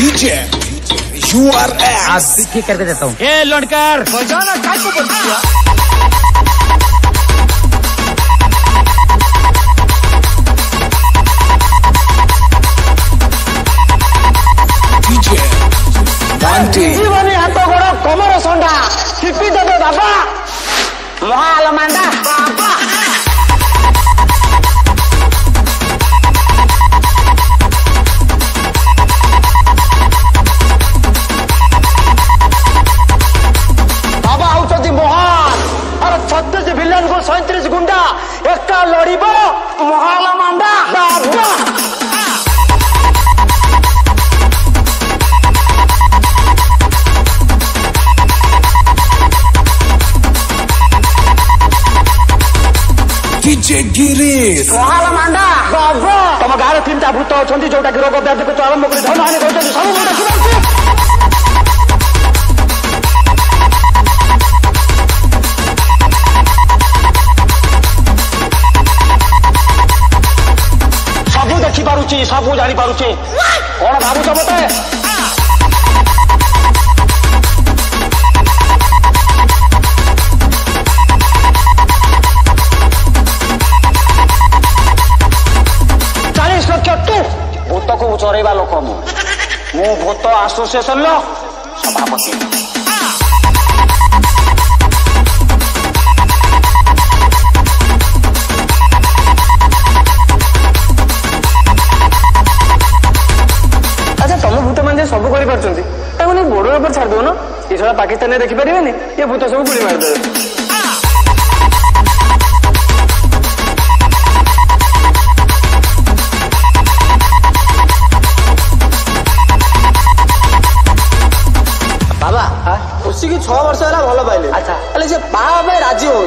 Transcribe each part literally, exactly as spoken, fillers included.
DJ you are आज भी ठीक करके देता हूँ। ए लड़कर बजाना काय को बोलती है? जीवनी हाथ गोड़ कमर संडा टिपी देवे बाबा महाल मांडा बाबा बाबा हूँ महान और छत्तीस विलन को सैंतीस गुंडा एक लड़ब महाल मांडा बाबा डीजे गिरीश महाल मांडा बाबा तुम गाँव तीन टा भूत अच्छा जोटा कि रोग व्याधि को आरंभ कर धन हानि कर सब देखी पारुची सब जानी पारुची कौन भावुच मत भूत को चरेवा लोक मु भूत आसोसिएशन सभापति अच्छा तुम भूत मान सब कर बॉर्डर पर छाड़ दो ना ये सब पाकिस्तान देखिपारे ये भूत सब गुड़ी मारदे उसी की छह वर्ष है भल पाइले अच्छा अरे से पाप राजी हो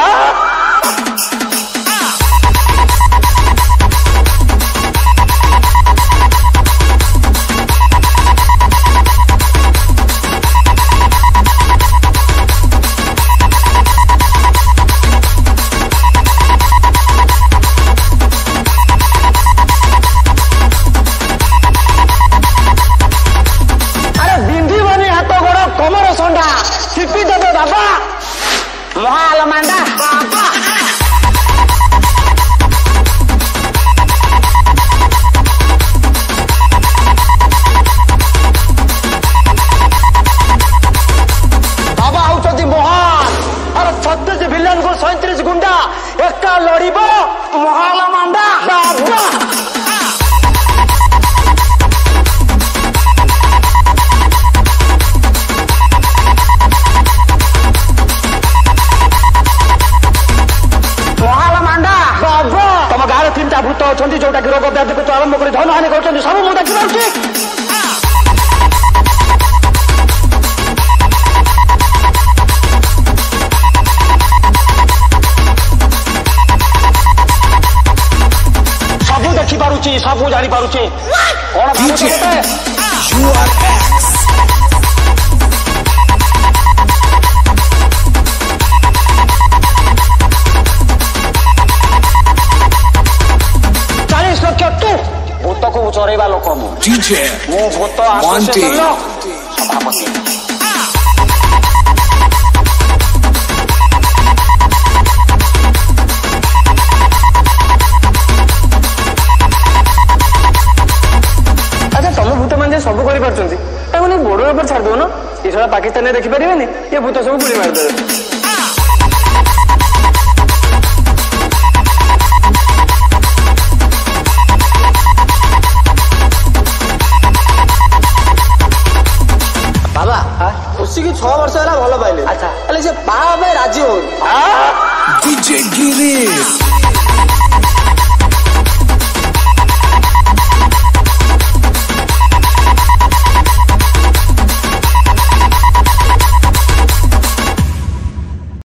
टिपी देवे बाबा महाल मांडा बाबा बाबा हूँ महान और छत्तीस विलन को सैंतीस गुंडा एक लड़ब महाल मांडा बाबा तीन टा भूत अच्छा जोटा कि रोग व्याधि को आरंभ कर धन हानि कर सब मुझे देखी सब देखी पारुची सब जानी पारुची कौन भावुच यू आर एक्स भूत को चरेवा लोक मु डीजे भूत आसोसिएशन सभापति अच्छा तुम भूत मान सब कर बॉर्डर पर छाड़ दो ना ये सब पाकिस्तान देखिपारे ये भूत सब गुड़ी मारदे उसी की छह वर्ष है भल पाइले अच्छा अरे से पाप राजी हो डीजे गिरीश।